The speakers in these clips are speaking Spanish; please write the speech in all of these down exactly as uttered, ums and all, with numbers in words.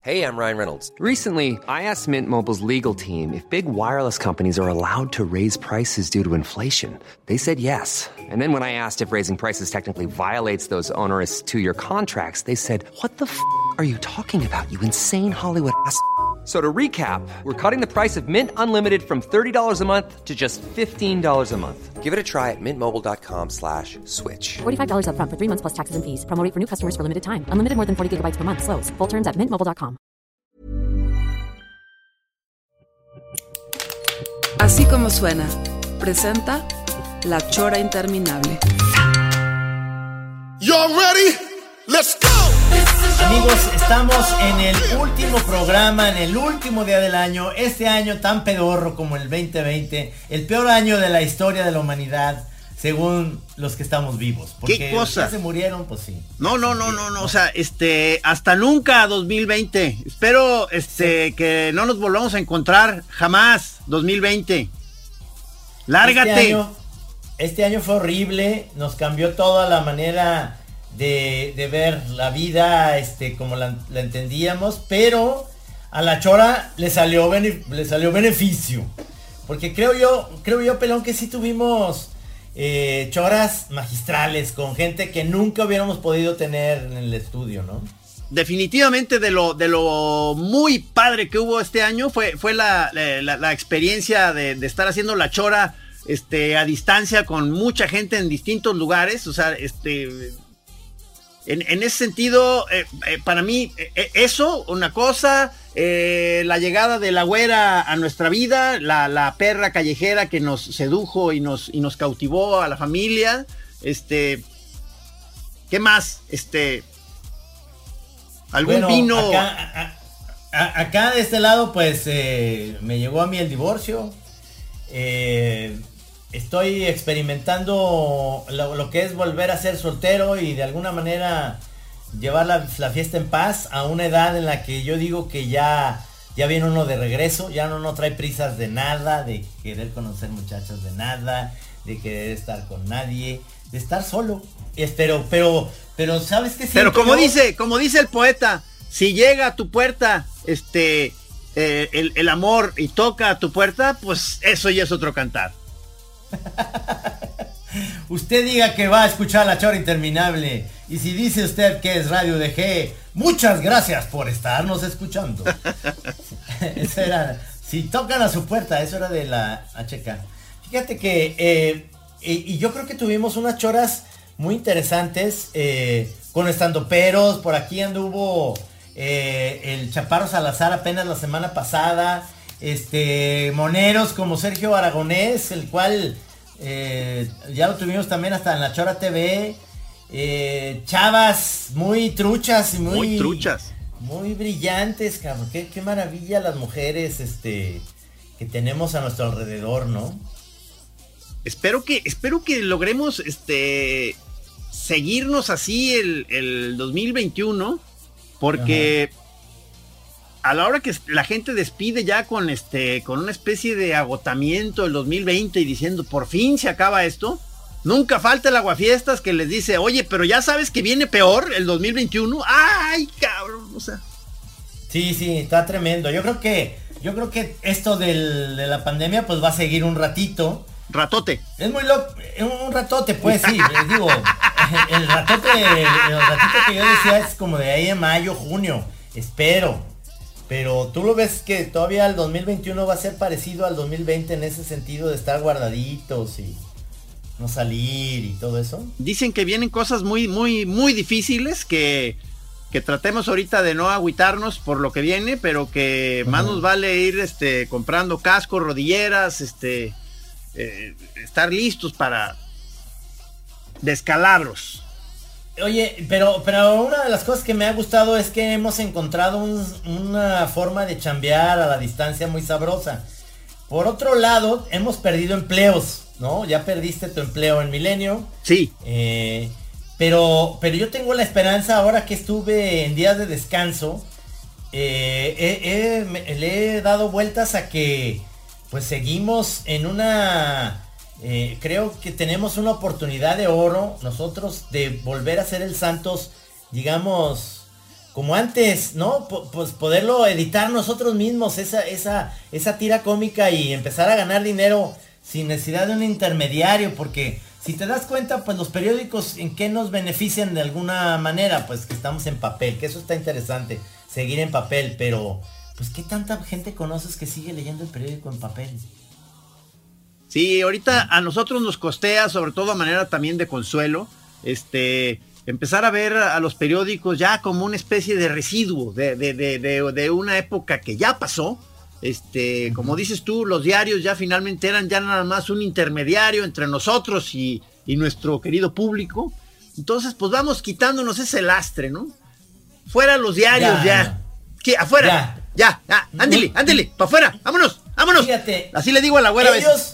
Hey, I'm Ryan Reynolds. Recently, I asked Mint Mobile's legal team if big wireless companies are allowed to raise prices due to inflation. They said yes. And then when I asked if raising prices technically violates those onerous two-year contracts, they said, what the f*** are you talking about, you insane Hollywood ass f- So to recap, we're cutting the price of Mint Unlimited from thirty dollars a month to just fifteen dollars a month. Give it a try at mintmobile.com slash switch. forty-five dollars up front for three months plus taxes and fees. Promo rate for new customers for limited time. Unlimited more than forty gigabytes per month. Slows full terms at mint mobile dot com. Así como suena, presenta La Chora Interminable. Y'all ready? Let's go. Amigos, estamos en el último programa, en el último día del año. Este año tan pedorro como el veinte veinte, el peor año de la historia de la humanidad, según los que estamos vivos. Porque ¿Qué cosa? Los que se murieron, pues sí. No, no, no, no, no, o sea, este, hasta nunca dos mil veinte. Espero, este, sí. que no nos volvamos a encontrar jamás dos mil veinte. Lárgate. Este año, este año fue horrible, nos cambió toda la manera de, de ver la vida, este, como la, la entendíamos, pero a la Chora le salió, bene, le salió beneficio. Porque creo yo, creo yo, Pelón, que sí tuvimos eh, choras magistrales con gente que nunca hubiéramos podido tener en el estudio, ¿no? Definitivamente de lo, de lo muy padre que hubo este año fue, fue la, la, la experiencia de, de estar haciendo la Chora este, a distancia con mucha gente en distintos lugares. O sea, este, en, en ese sentido, eh, eh, para mí, eh, eso, una cosa, eh, la llegada de la güera a nuestra vida, la, la perra callejera que nos sedujo y nos, y nos cautivó a la familia. Este, ¿qué más? Este... ¿Algún bueno, vino? Acá, a, a, acá de este lado, pues, eh, me llegó a mí el divorcio. Eh, estoy experimentando lo, lo que es volver a ser soltero y de alguna manera llevar la, la fiesta en paz a una edad en la que yo digo que ya, ya viene uno de regreso, ya no, no trae prisas de nada, de querer conocer muchachas de nada, de querer estar con nadie, de estar solo. Pero, pero, pero, ¿sabes qué? Pero como yo? dice, como dice el poeta, si llega a tu puerta, este, eh, el, el amor y toca a tu puerta, pues eso ya es otro cantar. Usted diga que va a escuchar La Chora Interminable. Y si dice usted que es Radio D G, muchas gracias por estarnos escuchando. Eso era, si tocan a su puerta, eso era de la H K. Fíjate que, eh, y, y yo creo que tuvimos unas choras muy interesantes, eh, con estandoperos. Por aquí anduvo eh, el Chaparro Salazar apenas la semana pasada. Este, moneros como Sergio Aragonés, el cual eh, ya lo tuvimos también hasta en La Chora T V. Eh, chavas muy truchas y muy, muy truchas, muy brillantes, cabrón. Qué, qué maravilla las mujeres, este, que tenemos a nuestro alrededor, ¿no? Espero que, espero que logremos, este, seguirnos así el, el dos mil veintiuno, porque ajá, a la hora que la gente despide ya con este, con una especie de agotamiento el dos mil veinte y diciendo por fin se acaba esto, nunca falta el aguafiestas que les dice, oye, pero ya sabes que viene peor el dos mil veintiuno. Ay, cabrón, o sea. Sí, sí, está tremendo. Yo creo que, yo creo que esto del, de la pandemia pues va a seguir un ratito. Ratote. Es muy loco, un ratote, pues sí, les digo, el ratote, el ratito que yo decía es como de ahí de mayo, junio, espero, pero tú lo ves que todavía el dos mil veintiuno va a ser parecido al dos mil veinte en ese sentido de estar guardaditos y no salir y todo eso. Dicen que vienen cosas muy, muy, muy difíciles, que, que tratemos ahorita de no agüitarnos por lo que viene, pero que uh-huh, más nos vale ir este, comprando cascos, rodilleras, este... Eh, estar listos para descalabros. Oye, pero, pero una de las cosas que me ha gustado es que hemos encontrado un, una forma de chambear a la distancia muy sabrosa. Por otro lado, hemos perdido empleos, ¿no? Ya perdiste tu empleo en Milenio. Sí. Eh, pero, pero yo tengo la esperanza, ahora que estuve en días de descanso, eh, eh, eh, me, le he dado vueltas a que pues seguimos en una, eh, creo que tenemos una oportunidad de oro nosotros de volver a ser el Santos, digamos, como antes, ¿no? P- pues poderlo editar nosotros mismos, esa, esa, esa tira cómica y empezar a ganar dinero sin necesidad de un intermediario, porque si te das cuenta, pues los periódicos en qué nos benefician de alguna manera, pues que estamos en papel, que eso está interesante, seguir en papel, pero pues qué tanta gente conoces que sigue leyendo el periódico en papel. Sí, ahorita a nosotros nos costea, sobre todo a manera también de consuelo, este, empezar a ver a los periódicos ya como una especie de residuo de, de, de, de, de una época que ya pasó. Este, como dices tú, los diarios ya finalmente eran ya nada más un intermediario entre nosotros y, y nuestro querido público. Entonces, pues vamos quitándonos ese lastre, ¿no? Fuera los diarios ya. ya. ¿Qué? Afuera. Ya, ya. ya. Ándele, ándele, para afuera. Vámonos, vámonos. Fíjate. Así le digo a la güera ellos, a veces.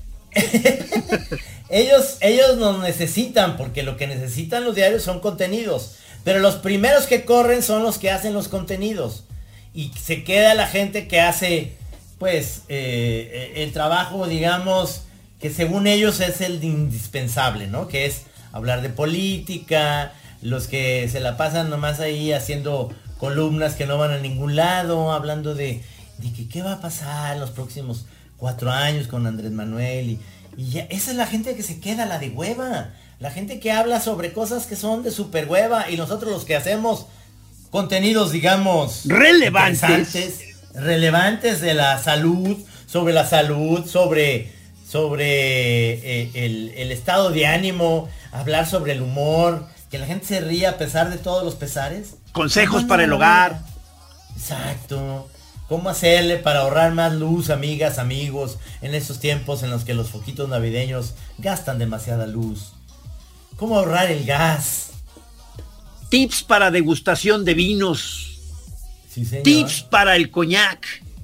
ellos, ellos nos necesitan, porque lo que necesitan los diarios son contenidos. Pero los primeros que corren son los que hacen los contenidos. Y se queda la gente que hace, pues, eh, el trabajo, digamos, que según ellos es el indispensable, ¿no? Que es hablar de política, los que se la pasan nomás ahí haciendo columnas que no van a ningún lado, hablando de, de que qué va a pasar en los próximos cuatro años con Andrés Manuel. Y, y ya, esa es la gente que se queda, la de hueva. La gente que habla sobre cosas que son de super hueva. Y nosotros los que hacemos contenidos, digamos, relevantes, relevantes de la salud, sobre la salud, sobre, sobre eh, el, el estado de ánimo, hablar sobre el humor, que la gente se ría a pesar de todos los pesares. Consejos para el hogar. Exacto. ¿Cómo hacerle para ahorrar más luz, amigas, amigos, en estos tiempos en los que los foquitos navideños gastan demasiada luz? ¿Cómo ahorrar el gas? Tips para degustación de vinos. Sí, señor. Tips para el coñac.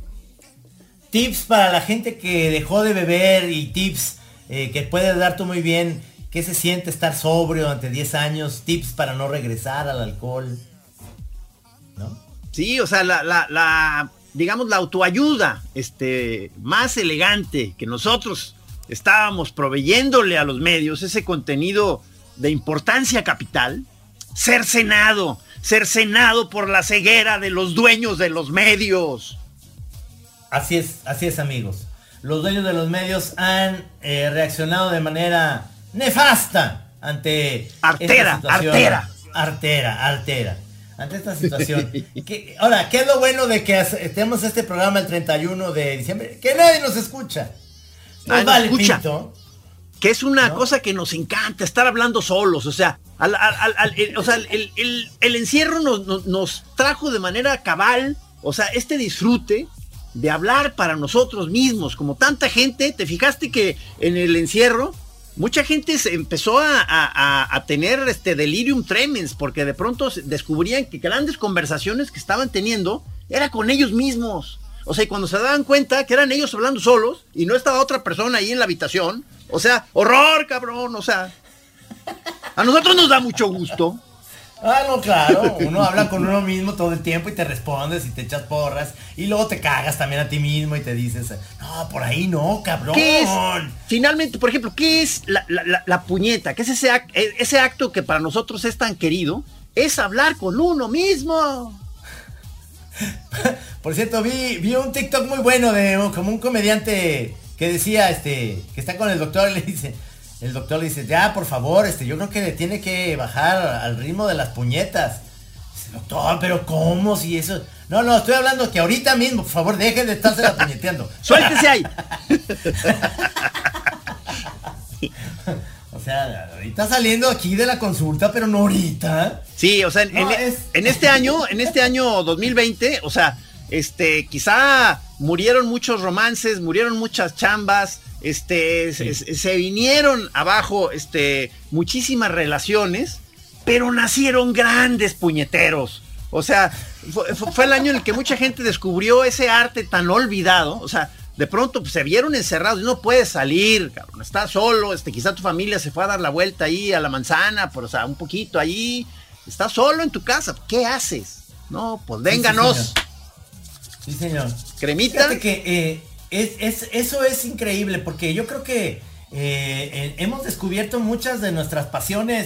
Tips para la gente que dejó de beber y tips eh, que puedes dar tú muy bien. ¿Qué se siente estar sobrio durante diez años? Tips para no regresar al alcohol. ¿No? Sí, o sea, la, la, la digamos, la autoayuda este, más elegante que nosotros estábamos proveyéndole a los medios, ese contenido de importancia capital, cercenado, cercenado por la ceguera de los dueños de los medios. Así es, así es, amigos. Los dueños de los medios han eh, reaccionado de manera nefasta ante artera, esta situación. artera, artera, artera. Ante esta situación. ¿Qué, ahora, ¿qué es lo bueno de que estemos este programa el treinta y uno de diciembre? Que nadie nos escucha. Nos nadie vale nos escucha. Pito. Que es una ¿No? cosa que nos encanta, estar hablando solos. O sea, al, al, al, al, el, o sea el, el, el encierro nos, nos, nos trajo de manera cabal, o sea, este disfrute de hablar para nosotros mismos. Como tanta gente, ¿te fijaste que en el encierro mucha gente se empezó a, a, a tener este delirium tremens, porque de pronto descubrían que grandes conversaciones que estaban teniendo era con ellos mismos? O sea, y cuando se daban cuenta que eran ellos hablando solos y no estaba otra persona ahí en la habitación, o sea, horror, cabrón, o sea, a nosotros nos da mucho gusto. Ah, no, claro, uno habla con uno mismo todo el tiempo y te respondes y te echas porras y luego te cagas también a ti mismo y te dices, no, por ahí no, cabrón. ¿Qué es? Finalmente, por ejemplo, ¿qué es la, la, la, la puñeta? ¿Qué es ese, ac ese acto que para nosotros es tan querido? Es hablar con uno mismo. Por cierto, vi, vi un TikTok muy bueno de como un comediante que decía, este, que está con el doctor y le dice, el doctor le dice, ya, por favor, este, yo creo que le tiene que bajar al ritmo de las puñetas. Dice, doctor, pero ¿cómo? Si eso... No, no, estoy hablando que ahorita mismo, por favor, dejen de estarse la puñeteando. ¡Suéltese ahí! O sea, ahorita saliendo aquí de la consulta, pero no ahorita. Sí, o sea, en, no, en, es... en este año, en este año dos mil veinte, o sea, este, quizá murieron muchos romances, murieron muchas chambas, este, sí. se, se vinieron abajo, este, muchísimas relaciones, pero nacieron grandes puñeteros. O sea, fue, fue el año en el que mucha gente descubrió ese arte tan olvidado, o sea, de pronto pues, se vieron encerrados y no puedes salir, cabrón, estás solo, este, quizá tu familia se fue a dar la vuelta ahí a la manzana, pero o sea, un poquito ahí, estás solo en tu casa, ¿qué haces? No, pues vénganos. Sí, señor. Sí, señor. Cremita. Fíjate que eh, es, es, eso es increíble, porque yo creo que eh, eh, hemos descubierto muchas de nuestras pasiones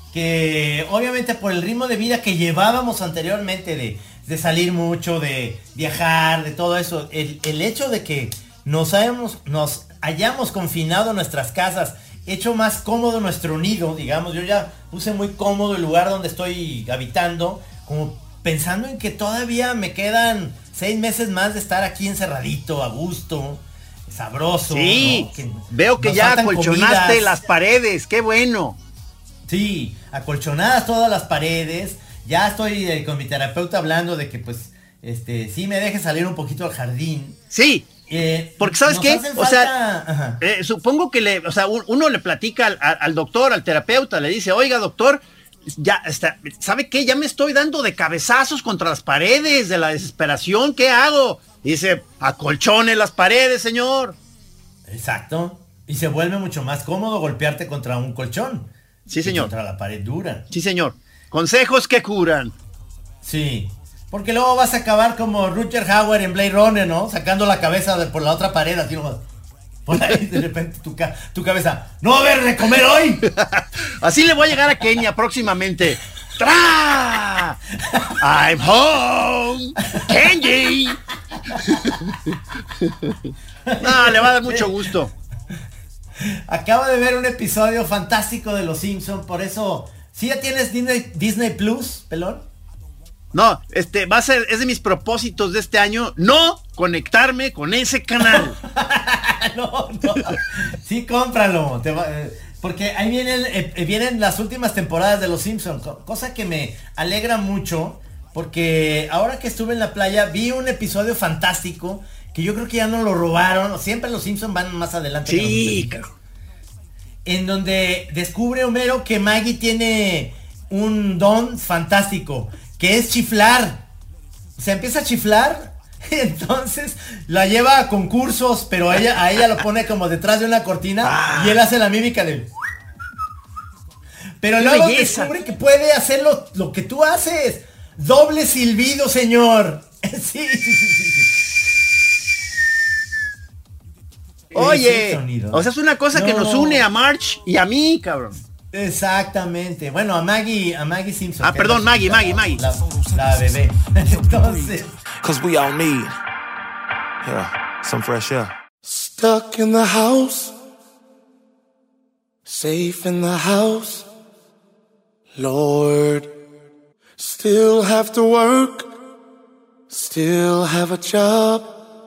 que obviamente por el ritmo de vida que llevábamos anteriormente de, de salir mucho, de viajar, de todo eso, el, el hecho de que nos hayamos, nos hayamos confinado en nuestras casas, hecho más cómodo nuestro nido, digamos, yo ya puse muy cómodo el lugar donde estoy habitando, como pensando en que todavía me quedan seis meses más de estar aquí encerradito, a gusto, sabroso. Sí, ¿no? Que veo que ya acolchonaste comidas. Las paredes, qué bueno. Sí, acolchonadas todas las paredes. Ya estoy eh, con mi terapeuta hablando de que pues, este, sí me deje salir un poquito al jardín. Sí, eh, porque ¿sabes qué? O falta... sea, eh, supongo que le, o sea, uno le platica al, al doctor, al terapeuta, le dice, oiga doctor, ya está, ¿sabe qué? Ya me estoy dando de cabezazos contra las paredes de la desesperación, ¿qué hago? Dice, acolchone las paredes, señor. Exacto, y se vuelve mucho más cómodo golpearte contra un colchón. Sí, señor. Contra la pared dura. Sí, señor. Consejos que curan. Sí. Porque luego vas a acabar como Rutger Hauer en Blade Runner, ¿no? Sacando la cabeza de por la otra pared, así nomás. Por ahí de repente tu, ca tu cabeza. ¡No va a haber de comer hoy! Así le voy a llegar a Kenia próximamente. ¡Tra! I'm home. Kenji. No, le va a dar mucho gusto. Acabo de ver un episodio fantástico de Los Simpsons, por eso... ¿Sí ya tienes Disney, Disney Plus, pelón? No, este, va a ser, es de mis propósitos de este año, no conectarme con ese canal. no, no. Sí, cómpralo. Te va, eh, porque ahí vienen, eh, vienen las últimas temporadas de Los Simpsons, cosa que me alegra mucho, porque ahora que estuve en la playa vi un episodio fantástico que yo creo que ya no lo robaron. Siempre Los Simpsons van más adelante. Sí, claro. En donde descubre Homero que Maggie tiene un don fantástico, que es chiflar. Se empieza a chiflar, entonces la lleva a concursos, pero a ella, a ella lo pone como detrás de una cortina ah. y él hace la mímica de... Pero luego belleza. Descubre que puede hacer lo, lo que tú haces. Doble silbido, señor. sí, sí, sí, sí. Oye, o sea, es una cosa no. que nos une a Marge y a mí, cabrón. Exactamente. Bueno, a Maggie, a Maggie Simpson. Ah, perdón, Maggie, Maggie, Maggie. La, la bebé. Entonces. Cause we all need, yeah, some fresh air. Stuck in the house, safe in the house, Lord. Still have to work, still have a job,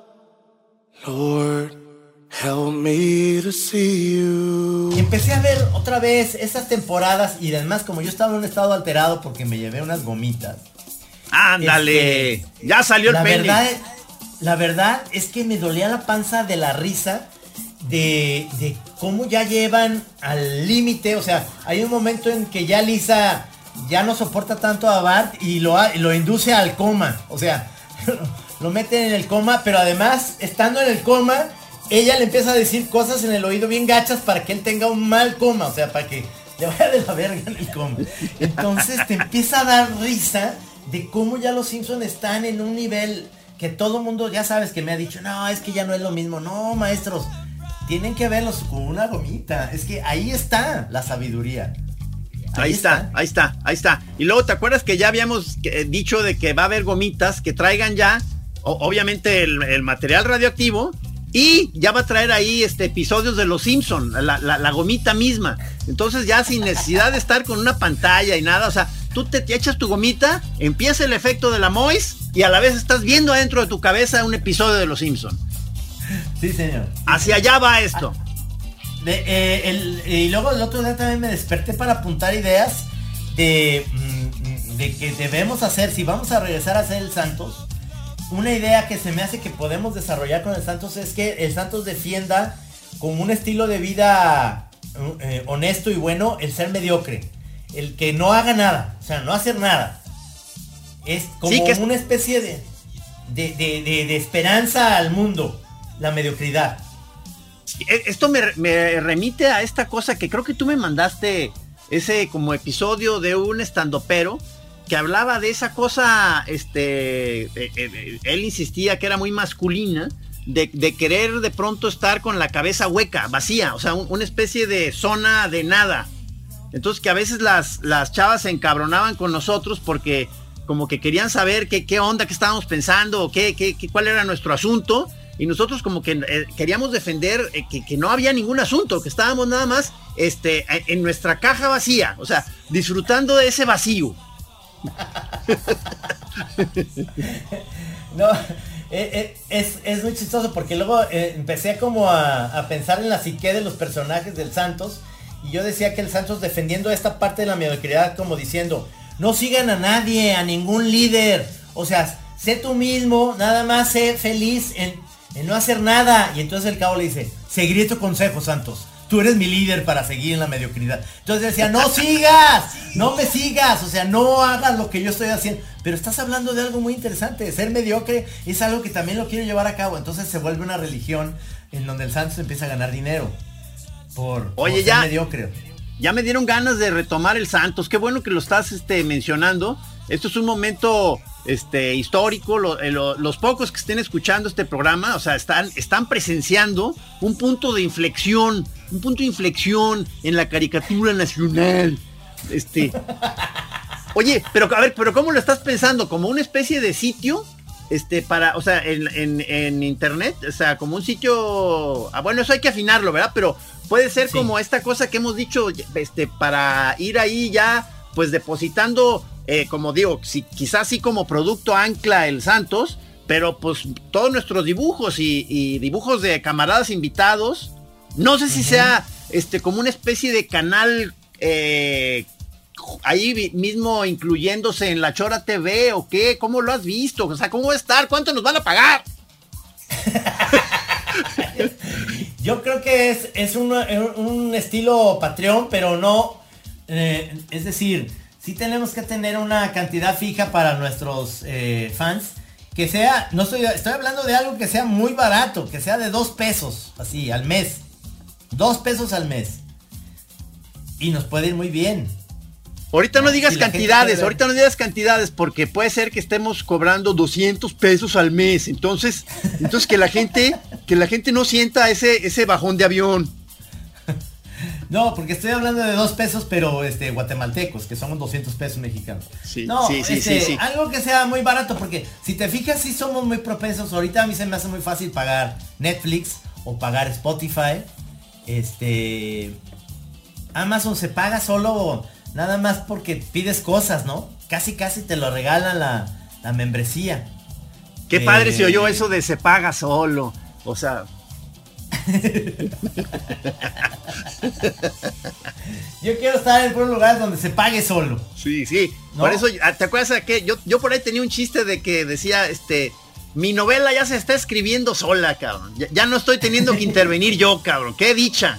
Lord. Help me to see you. Y empecé a ver otra vez esas temporadas y además como yo estaba en un estado alterado porque me llevé unas gomitas. Ándale, este, ya salió el la pene. Verdad, la verdad es que me dolía la panza de la risa de, de cómo ya llevan al límite. O sea, hay un momento en que ya Lisa ya no soporta tanto a Bart y lo, lo induce al coma. O sea, lo meten en el coma, pero además estando en el coma... Ella le empieza a decir cosas en el oído bien gachas para que él tenga un mal coma, o sea, para que le vaya de la verga en el coma. Entonces te empieza a dar risa de cómo ya los Simpsons están en un nivel que todo mundo, ya sabes que me ha dicho, no, es que ya no es lo mismo. No, maestros, tienen que verlos con una gomita. Es que ahí está la sabiduría. Ahí, ahí está, está, ahí está, ahí está. Y luego, ¿te acuerdas que ya habíamos eh, dicho de que va a haber gomitas que traigan ya, o, obviamente, el, el material radioactivo? Y ya va a traer ahí este episodios de Los Simpson, la, la, la gomita misma. Entonces ya sin necesidad de estar con una pantalla y nada, o sea, tú te, te echas tu gomita, empieza el efecto de la Mois y a la vez estás viendo adentro de tu cabeza un episodio de Los Simpson. Sí, señor. Hacia allá va esto. De, eh, el, y luego el otro día también me desperté para apuntar ideas de, de que debemos hacer, si vamos a regresar a hacer el Santos. Una idea que se me hace que podemos desarrollar con el Santos es que el Santos defienda con un estilo de vida eh, honesto y bueno el ser mediocre. El que no haga nada, o sea, no hacer nada. Es como sí, que es... una especie de de, de, de, de esperanza al mundo, la mediocridad. Esto me, me remite a esta cosa que creo que tú me mandaste, ese como episodio de un estandopero que hablaba de esa cosa, este, eh, eh, él insistía que era muy masculina, de, de querer de pronto estar con la cabeza hueca, vacía, o sea, un, una especie de zona de nada. entonces que a veces las, las chavas se encabronaban con nosotros porque como que querían saber qué, qué onda, qué estábamos pensando, qué, qué, qué, cuál era nuestro asunto, y nosotros como que eh, queríamos defender eh, que, que no había ningún asunto, que estábamos nada más este, en nuestra caja vacía, o sea, disfrutando de ese vacío. No, eh, eh, es, es muy chistoso porque luego eh, empecé como a, a pensar en la psique de los personajes del Santos, y yo decía que el Santos defendiendo esta parte de la mediocridad como diciendo, no sigan a nadie, a ningún líder, o sea, sé tú mismo, nada más sé feliz en, en no hacer nada. Y entonces el cabo le dice, seguiré tu consejo, Santos, tú eres mi líder para seguir en la mediocridad. Entonces decía, no sigas, no me sigas, o sea, no hagas lo que yo estoy haciendo. Pero estás hablando de algo muy interesante, ser mediocre es algo que también lo quiero llevar a cabo. Entonces se vuelve una religión en donde el Santos empieza a ganar dinero por, Oye, por ya, ser mediocre. Ya me dieron ganas de retomar el Santos, qué bueno que lo estás este, mencionando. Esto es un momento este, histórico, lo, lo, los pocos que estén escuchando este programa, o sea, están, están presenciando un punto de inflexión, un punto de inflexión en la caricatura nacional. Este, oye, pero a ver, pero ¿cómo lo estás pensando? ¿Como una especie de sitio? Este, para, o sea, en, en, en internet, o sea, como un sitio, ah, bueno, eso hay que afinarlo, ¿verdad? Pero puede ser sí, como esta cosa que hemos dicho, este, para ir ahí ya, pues depositando, eh, como digo, si, quizás sí como producto ancla el Santos, pero pues todos nuestros dibujos y, y dibujos de camaradas invitados, no sé si uh-huh. sea, este, como una especie de canal, eh, ahí mismo incluyéndose en La Chora T V o qué, ¿cómo lo has visto? O sea, ¿cómo va a estar? ¿Cuánto nos van a pagar? Yo creo que es, es un, un estilo Patreon, pero no, eh, es decir, sí tenemos que tener una cantidad fija para nuestros eh, fans, que sea, no estoy, estoy hablando de algo que sea muy barato, que sea de dos pesos, así, al mes, dos pesos al mes, y nos puede ir muy bien. Ahorita no digas si cantidades, ahorita no digas cantidades, porque puede ser que estemos cobrando doscientos pesos al mes. Entonces, entonces que la gente, que la gente no sienta ese, ese bajón de avión. No, porque estoy hablando de dos pesos, pero este guatemaltecos, que son doscientos pesos mexicanos. Sí, no, sí, sí, este, sí, sí. Algo que sea muy barato, porque si te fijas, sí somos muy propensos. Ahorita a mí se me hace muy fácil pagar Netflix o pagar Spotify. Este, Amazon se paga solo nada más porque pides cosas, ¿no? Casi casi te lo regalan la, la membresía. Qué eh, padre se oyó eso de se paga solo. O sea. Yo quiero estar en un lugar donde se pague solo. Sí, sí. ¿No? Por eso, ¿te acuerdas de que yo, yo por ahí tenía un chiste de que decía, este, mi novela ya se está escribiendo sola, cabrón. Ya, ya no estoy teniendo que intervenir yo, cabrón. ¡Qué dicha!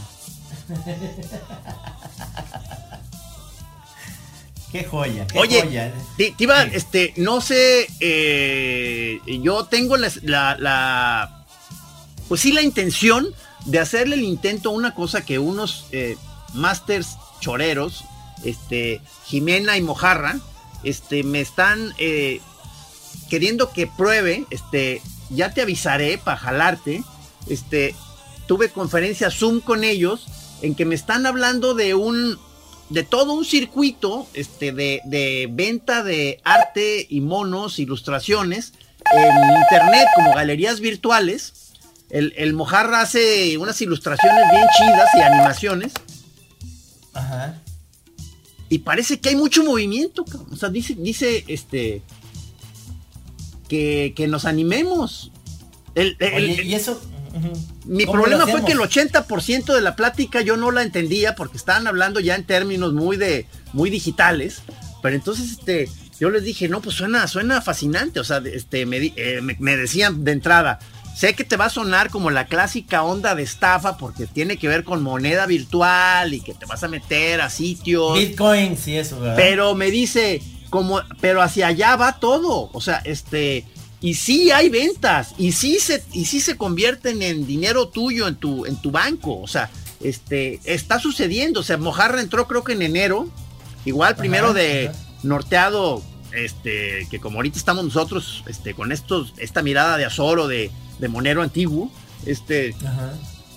Qué joya, qué Oye, joya. Te, te iba, sí. este, no sé, eh, yo tengo la, la, la, pues sí, la intención de hacerle el intento a una cosa que unos eh, masters choreros, este, Jimena y Mojarra, este, me están eh, queriendo que pruebe, este, ya te avisaré para jalarte, este, tuve conferencia Zoom con ellos, en que me están hablando de un de todo un circuito este, de, de venta de arte y monos, ilustraciones en internet como galerías virtuales. El, el Mojarra hace unas ilustraciones bien chidas y animaciones. Ajá. Y parece que hay mucho movimiento, cabrón. O sea, dice, dice este que, que nos animemos. El, el, Oye, el, y eso. Uh-huh. Mi problema fue que el ochenta por ciento de la plática yo no la entendía porque estaban hablando ya en términos muy de muy digitales, pero entonces este yo les dije, no, pues suena suena fascinante, o sea, este me, eh, me, me decían de entrada, sé que te va a sonar como la clásica onda de estafa porque tiene que ver con moneda virtual y que te vas a meter a sitios Bitcoin, sí, eso, ¿verdad? Pero me dice, como, pero hacia allá va todo, o sea, este y sí hay ventas, y sí se, y sí se convierten en dinero tuyo en tu, en tu banco, o sea, este, está sucediendo, o sea, Mojarra entró creo que en enero, igual primero ajá, de ajá. norteado, este, que como ahorita estamos nosotros, este, con estos, esta mirada de azoro de, de monero antiguo, este, ajá.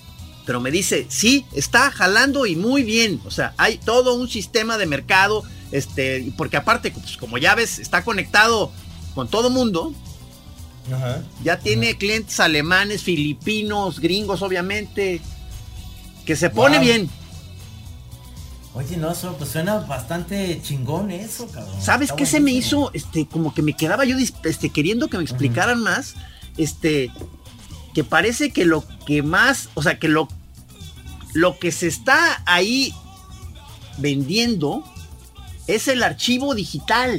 pero me dice, sí, está jalando y muy bien. O sea, hay todo un sistema de mercado, este, porque aparte, pues, como ya ves, está conectado con todo mundo. Ajá, ya tiene ajá. clientes alemanes, filipinos, gringos, obviamente, que se pone wow. bien. Oye, no, eso pues suena bastante chingón eso, cabrón. ¿Sabes qué se me hizo? Este, como que me quedaba yo este, queriendo que me explicaran ajá. más, este, que parece que lo que más, o sea, que lo, lo que se está ahí vendiendo es el archivo digital.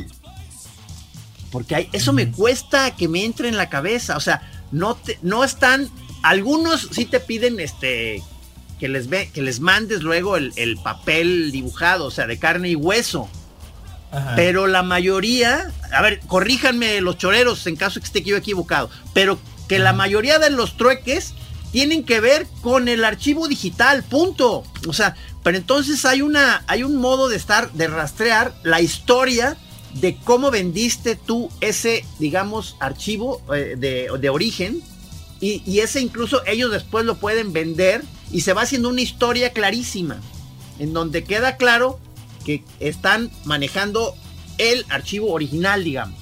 Porque hay, eso me cuesta que me entre en la cabeza. O sea, no, te, no están. Algunos sí te piden este que les ve, que les mandes luego el, el papel dibujado, o sea, de carne y hueso. Ajá. Pero la mayoría, a ver, corríjanme los choreros en caso que esté yo equivocado, pero que Ajá. la mayoría de los trueques tienen que ver con el archivo digital, punto. O sea, pero entonces hay una, hay un modo de estar, de rastrear la historia de cómo vendiste tú ese, digamos, archivo eh, de, de origen, y, y ese incluso ellos después lo pueden vender y se va haciendo una historia clarísima en donde queda claro que están manejando el archivo original, digamos.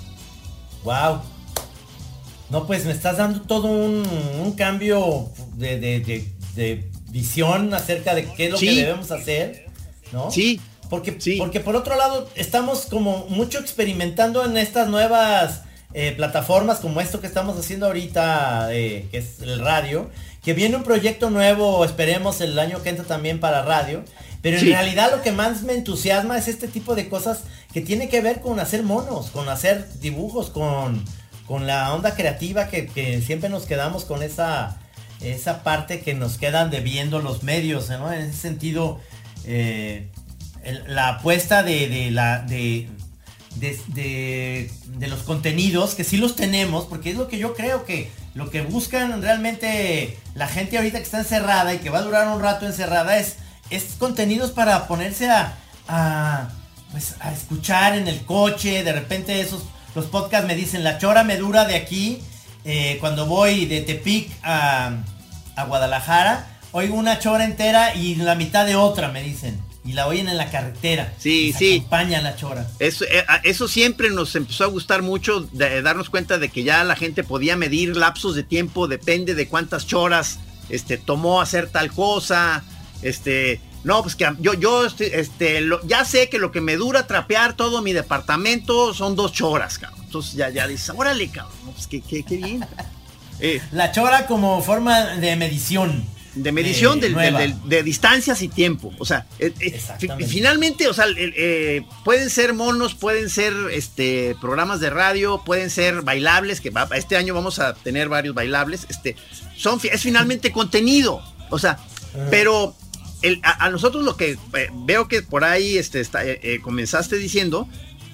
Wow. No, pues me estás dando todo un, un cambio de, de, de, de visión acerca de qué es lo sí. que debemos hacer, ¿no? Sí. Porque, sí. porque por otro lado estamos como mucho experimentando en estas nuevas eh, plataformas como esto que estamos haciendo ahorita, eh, que es el radio, que viene un proyecto nuevo, esperemos el año que entra también para radio, pero en sí. realidad lo que más me entusiasma es este tipo de cosas que tiene que ver con hacer monos, con hacer dibujos, con, con la onda creativa que, que siempre nos quedamos con esa, esa parte que nos quedan debiendo los medios, ¿no? En ese sentido, eh, el, la apuesta de, de la de, de, de, de los contenidos, que sí los tenemos, porque es lo que yo creo que lo que buscan realmente la gente ahorita que está encerrada y que va a durar un rato encerrada es, es contenidos para ponerse a, a, pues, a escuchar en el coche. De repente esos, los podcasts me dicen, la chora me dura de aquí, eh, cuando voy de Tepic a, a Guadalajara, oigo una chora entera y la mitad de otra, me dicen. Y la oyen en la carretera. Sí, se sí. acompaña la chora. Eso, eh, eso siempre nos empezó a gustar mucho, de, de darnos cuenta de que ya la gente podía medir lapsos de tiempo, depende de cuántas choras este, tomó hacer tal cosa. Este, no, pues que yo, yo este, este, lo, ya sé que lo que me dura trapear todo mi departamento son dos choras, cabrón. Entonces ya, ya dices, órale, cabrón, no, pues qué, qué, qué bien. Eh, la chora como forma de medición. De medición eh, de, de, de, de distancias y tiempo. O sea, eh, eh, finalmente, o sea, eh, eh, pueden ser monos, pueden ser este programas de radio, pueden ser bailables, que va, este año vamos a tener varios bailables. Este, son, es finalmente contenido. O sea, uh-huh. pero el, a, a nosotros lo que eh, veo que por ahí este, está, eh, eh, comenzaste diciendo,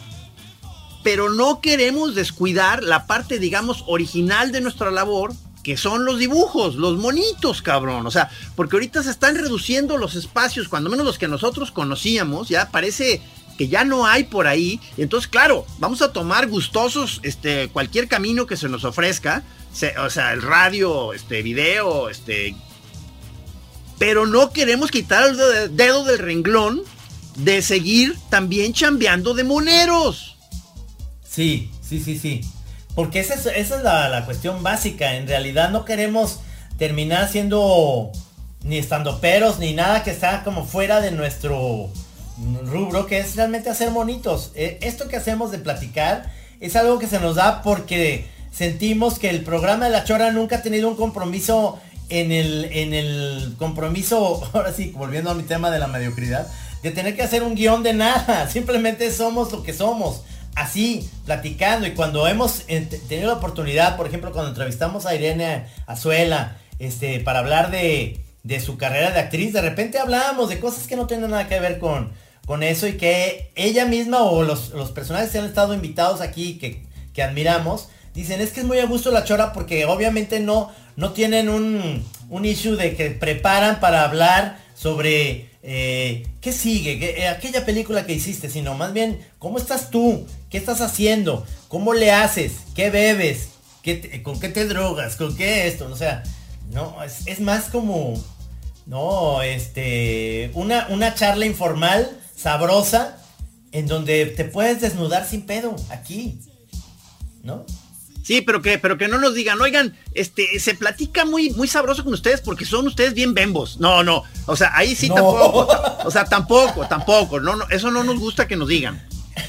pero no queremos descuidar la parte, digamos, original de nuestra labor, que son los dibujos, los monitos, cabrón. O sea, porque ahorita se están reduciendo los espacios, cuando menos los que nosotros conocíamos, ya parece que ya no hay por ahí. Entonces, claro, vamos a tomar gustosos este, cualquier camino que se nos ofrezca, se, o sea, el radio, este, video, este... pero no queremos quitar el dedo del renglón de seguir también chambeando de moneros. Sí, sí, sí, sí. Porque esa es, esa es la, la cuestión básica. En realidad no queremos terminar siendo ni estandoperos ni nada que está como fuera de nuestro rubro, que es realmente hacer monitos. Eh, esto que hacemos de platicar es algo que se nos da porque sentimos que el programa de La Chora nunca ha tenido un compromiso en el, en el compromiso, ahora sí, volviendo a mi tema de la mediocridad, de tener que hacer un guión de nada. Simplemente somos lo que somos. Así, platicando. Y cuando hemos ent- tenido la oportunidad, por ejemplo, cuando entrevistamos a Irene Azuela, este, para hablar de, de su carrera de actriz, de repente hablábamos de cosas que no tienen nada que ver con, con eso, y que ella misma o los, los personajes que han estado invitados aquí, que, que admiramos, dicen, es que es muy a gusto La Chora porque obviamente no, no tienen un, un issue de que preparan para hablar sobre... Eh, ¿qué sigue? ¿Qué, eh, aquella película que hiciste, sino más bien, ¿cómo estás tú? ¿Qué estás haciendo? ¿Cómo le haces? ¿Qué bebes? ¿Qué te, ¿Con qué te drogas? ¿Con qué esto? O sea, no, es, es más como No, este, una, una charla informal, sabrosa, en donde te puedes desnudar sin pedo, aquí, ¿no? Sí, pero que, pero que no nos digan, oigan, este, se platica muy, muy sabroso con ustedes porque son ustedes bien bembos. No, no, o sea, ahí sí no. tampoco, o sea, tampoco, tampoco, no, no, eso no nos gusta que nos digan.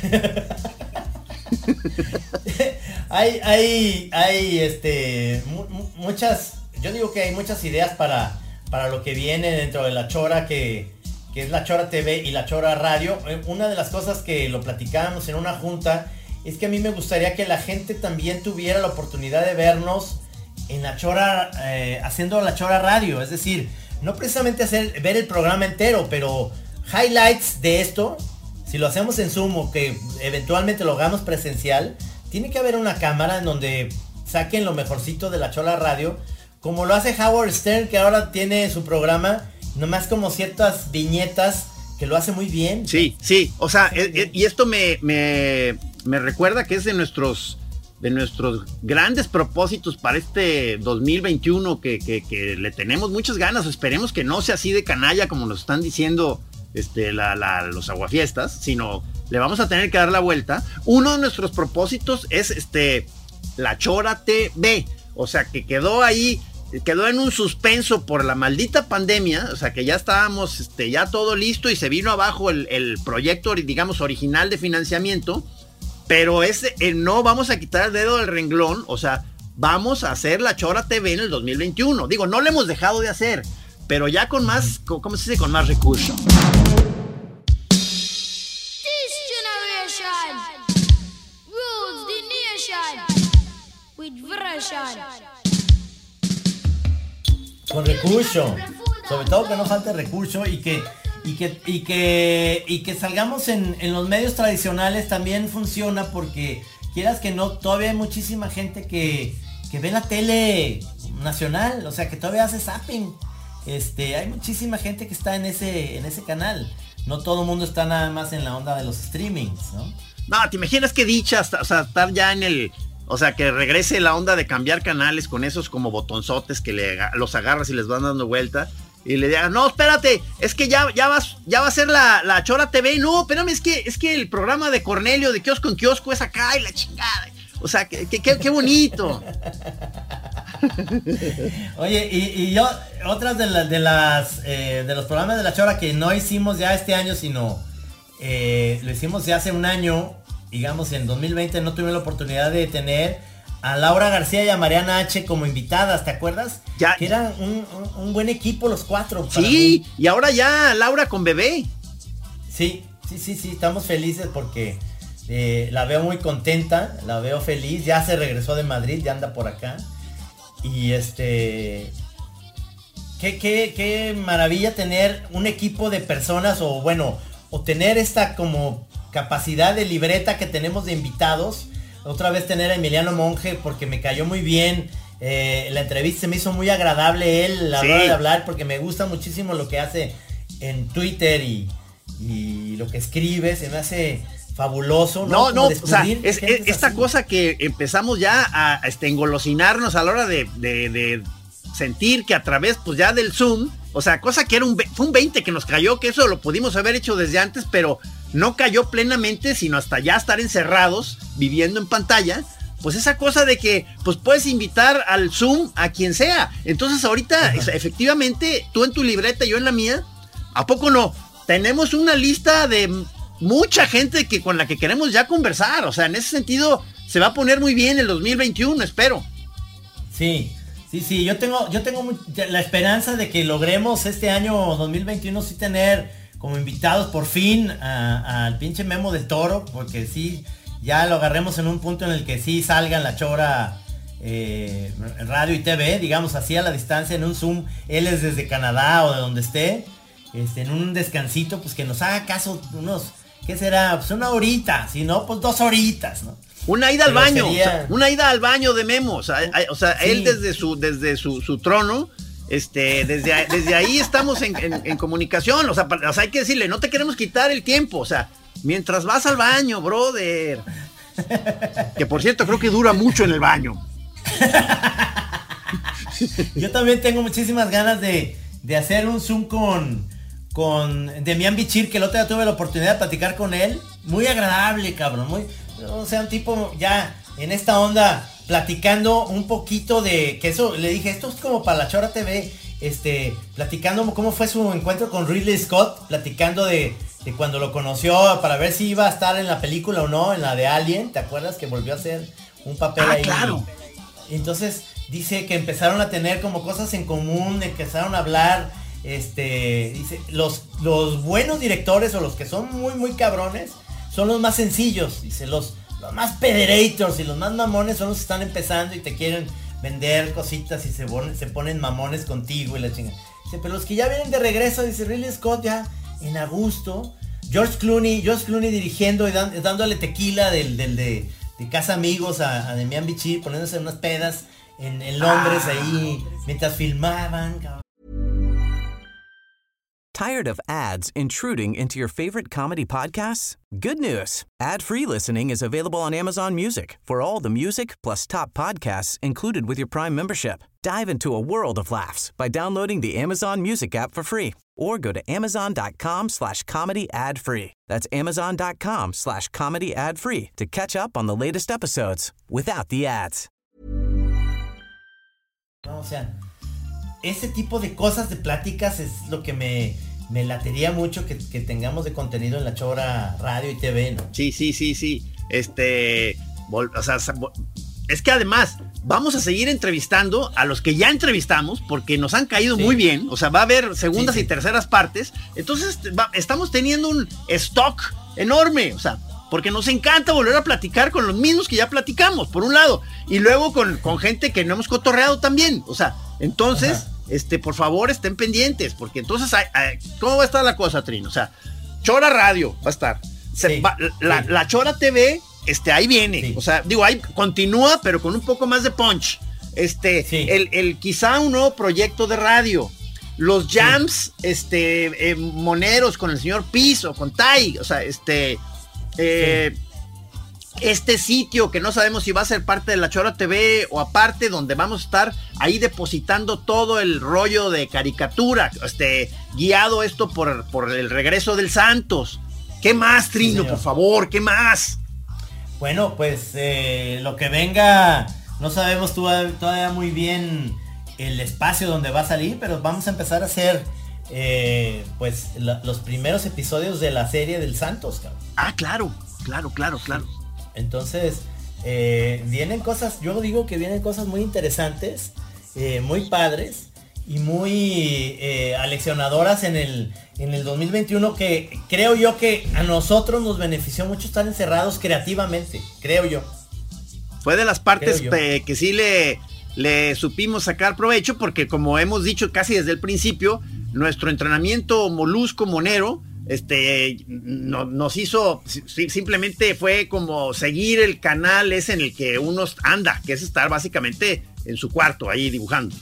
hay, hay, hay, este, mu muchas, yo digo que hay muchas ideas para, para lo que viene dentro de la Chora, que, que es la Chora T V y la Chora Radio. Una de las cosas que lo platicábamos en una junta es que a mí me gustaría que la gente también tuviera la oportunidad de vernos en la Chora, eh, haciendo la Chora Radio. Es decir, no precisamente hacer, ver el programa entero, pero highlights de esto, si lo hacemos en Zoom o que eventualmente lo hagamos presencial, tiene que haber una cámara en donde saquen lo mejorcito de la Chora Radio, como lo hace Howard Stern, que ahora tiene su programa, nomás como ciertas viñetas, que lo hace muy bien. Sí, sí, o sea, es, es, y esto me... me... me recuerda que es de nuestros de nuestros grandes propósitos para este dos mil veintiuno que, que, que le tenemos muchas ganas. Esperemos que no sea así de canalla como nos están diciendo este, la, la, los aguafiestas, sino le vamos a tener que dar la vuelta. Uno de nuestros propósitos es este la Chora T V, o sea que quedó ahí, quedó en un suspenso por la maldita pandemia, o sea que ya estábamos este, ya todo listo y se vino abajo el, el proyecto, digamos, original de financiamiento. Pero ese, eh, no vamos a quitar el dedo del renglón, o sea, vamos a hacer la Chora T V en el dos mil veintiuno. Digo, no lo hemos dejado de hacer, pero ya con más, ¿cómo se dice? Con más recursos. This generation rules the nation with version. Con recurso, sobre todo que no falte recurso y que... Y que, y que, y que salgamos en, en los medios tradicionales también funciona, porque quieras que no, todavía hay muchísima gente que, que ve la tele nacional, o sea que todavía hace zapping. Este, hay muchísima gente que está en ese, en ese canal. No todo el mundo está nada más en la onda de los streamings, ¿no? No, ¿te imaginas qué dicha, hasta, o sea, estar ya en el... O sea, que regrese la onda de cambiar canales con esos como botonzotes que le, los agarras y les van dando vuelta. Y le digan, no, espérate, es que ya, ya, vas, ya va a ser la, la Chora T V. No, espérame, es que, es que el programa de Cornelio de kiosco en kiosco es acá y la chingada. O sea, qué, qué, qué bonito. Oye, y, y yo, otras de, la, de las eh, de los programas de la Chora que no hicimos ya este año, sino eh, lo hicimos ya hace un año, digamos en dos mil veinte, no tuve la oportunidad de tener a Laura García y a Mariana H como invitadas, ¿te acuerdas? Ya, que eran un, un, un buen equipo los cuatro. Sí, y ahora ya Laura con bebé. Sí, sí, sí, sí, estamos felices porque eh, la veo muy contenta, la veo feliz, ya se regresó de Madrid, ya anda por acá. Y este... Qué, qué, qué maravilla tener un equipo de personas, o bueno, o tener esta como capacidad de libreta que tenemos de invitados. Otra vez tener a Emiliano Monge, porque me cayó muy bien. Eh, la entrevista se me hizo muy agradable él a la hora de hablar, porque me gusta muchísimo lo que hace en Twitter y, y lo que escribe. Se me hace fabuloso. No, no, no, o sea, es, es esta así. Cosa que empezamos ya a, a este, engolosinarnos a la hora de, de, de sentir que a través pues ya del Zoom, o sea, cosa que era un, fue un veinte que nos cayó, que eso lo pudimos haber hecho desde antes, pero no cayó plenamente, sino hasta ya estar encerrados, viviendo en pantalla, pues esa cosa de que pues puedes invitar al Zoom a quien sea. Entonces ahorita, uh-huh. efectivamente, tú en tu libreta, yo en la mía, ¿a poco no? Tenemos una lista de mucha gente que con la que queremos ya conversar, o sea, en ese sentido se va a poner muy bien el dos mil veintiuno, espero. Sí, sí, sí, yo tengo, yo tengo la esperanza de que logremos este año dos mil veintiuno sí tener como invitados por fin al pinche Memo del Toro, porque sí, ya lo agarremos en un punto en el que sí salga en la Chora eh, Radio y T V, digamos así a la distancia, en un Zoom, él es desde Canadá o de donde esté, este, en un descansito, pues que nos haga caso unos, ¿qué será? Pues una horita, si no, pues dos horitas, ¿no? Una ida Pero al baño, sería... o sea, una ida al baño de Memo, o sea, o sea sí. Él desde su, desde su, su trono, Este, desde, desde ahí estamos en, en, en comunicación, o sea, o sea, hay que decirle, no te queremos quitar el tiempo, o sea, mientras vas al baño, brother. Que por cierto, creo que dura mucho en el baño. Yo también tengo muchísimas ganas de, de hacer un Zoom con, con Demian Bichir, que el otro día tuve la oportunidad de platicar con él. Muy agradable, cabrón. Muy, o sea, un tipo ya en esta onda, platicando un poquito de, que eso, le dije, esto es como para la Chora T V, este, platicando cómo fue su encuentro con Ridley Scott, platicando de, de cuando lo conoció, para ver si iba a estar en la película o no, en la de Alien, ¿te acuerdas? Que volvió a hacer un papel ah, ahí. Claro. Entonces, dice que empezaron a tener como cosas en común, empezaron a hablar, este, dice, los, los buenos directores o los que son muy, muy cabrones, son los más sencillos, dice, los, los más pederators y los más mamones son los que están empezando y te quieren vender cositas y se, ponen, se ponen mamones contigo y la chingada. Dice, pero los que ya vienen de regreso, dice Ridley Scott ya en a gusto, George Clooney, George Clooney dirigiendo y dan, dándole tequila del, del de, de Casa Amigos a, a Demian Bichir, poniéndose unas pedas en, en Londres ah. ahí, mientras filmaban, cabrón. Tired of ads intruding into your favorite comedy podcasts? Good news. Ad-free listening is available on Amazon Music for all the music plus top podcasts included with your Prime membership. Dive into a world of laughs by downloading the Amazon Music app for free or go to amazon.com slash comedy ad free. That's amazon.com slash comedy ad free to catch up on the latest episodes without the ads. No, o sea, ese tipo de cosas, de pláticas es lo que me, me latería mucho que, que tengamos de contenido en la Chora Radio y T V, ¿no? Sí, sí, sí, sí. Este, o sea, es que además vamos a seguir entrevistando a los que ya entrevistamos porque nos han caído sí. muy bien. O sea, va a haber segundas sí, sí. y terceras partes. Entonces va, estamos teniendo un stock enorme. O sea, porque nos encanta volver a platicar con los mismos que ya platicamos, por un lado. Y luego con, con gente que no hemos cotorreado también. O sea, entonces, Ajá. este, por favor, estén pendientes. Porque entonces, hay, hay, ¿cómo va a estar la cosa, Trin? O sea, Chora Radio va a estar. Se, sí, va, la, sí. la Chora T V, este, ahí viene. Sí. O sea, digo, ahí continúa, pero con un poco más de punch. Este, sí. el, el quizá un nuevo proyecto de radio. Los jams, sí. este, eh, moneros con el señor Piso, con Tai. O sea, este... Eh, sí. Este sitio que no sabemos si va a ser parte de la Chora T V o aparte, donde vamos a estar ahí depositando todo el rollo de caricatura, este, guiado esto por, por el regreso del Santos. ¿Qué más, Trino, sí, por favor? ¿Qué más? Bueno, pues eh, lo que venga, no sabemos todavía muy bien el espacio donde va a salir, pero vamos a empezar a hacer eh, pues la, los primeros episodios de la serie del Santos, cabrón. Ah, claro, claro, claro, claro. Entonces, eh, vienen cosas, yo digo que vienen cosas muy interesantes, eh, muy padres y muy eh, aleccionadoras en el, en el dos mil veintiuno, que creo yo que a nosotros nos benefició mucho estar encerrados creativamente, creo yo. Fue de las partes que, que sí le, le supimos sacar provecho, porque como hemos dicho casi desde el principio, nuestro entrenamiento molusco monero, este, no, nos hizo, si, simplemente fue como seguir el canal ese en el que uno anda, que es estar básicamente en su cuarto ahí dibujando.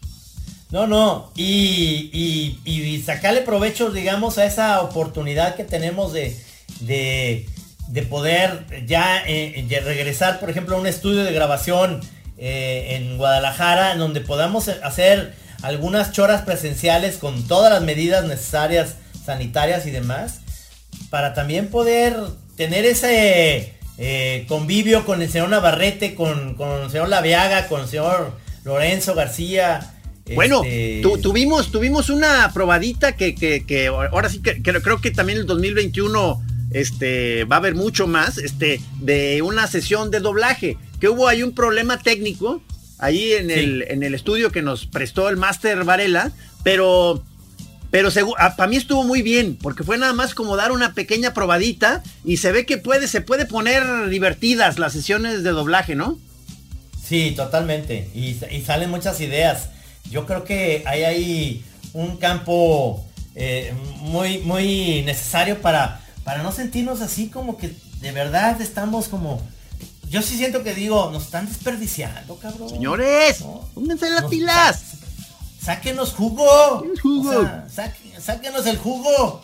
No, no, y, y, y sacarle provecho, digamos, a esa oportunidad que tenemos de, de, de poder ya eh, regresar, por ejemplo, a un estudio de grabación eh, en Guadalajara, en donde podamos hacer algunas choras presenciales con todas las medidas necesarias sanitarias y demás, para también poder tener ese eh, convivio con el señor Navarrete, con, con el señor Laviaga, con el señor Lorenzo García. Bueno, este... tu, tuvimos tuvimos una probadita que, que, que ahora sí que, que creo que también el dos mil veintiuno este, va a haber mucho más, este, de una sesión de doblaje, que hubo ahí un problema técnico ahí en, sí. el, en el estudio que nos prestó el Máster Varela, pero... Pero para mí estuvo muy bien, porque fue nada más como dar una pequeña probadita y se ve que puede, se puede poner divertidas las sesiones de doblaje, ¿no? Sí, totalmente. Y, y salen muchas ideas. Yo creo que hay ahí un campo eh, muy, muy necesario para, para no sentirnos así como que de verdad estamos como... Yo sí siento que digo, nos están desperdiciando, cabrón. Señores, ¿no? Pónganse las pilas. Sáquenos jugo. ¿Qué es jugo? O sea, saque, sáquenos el jugo.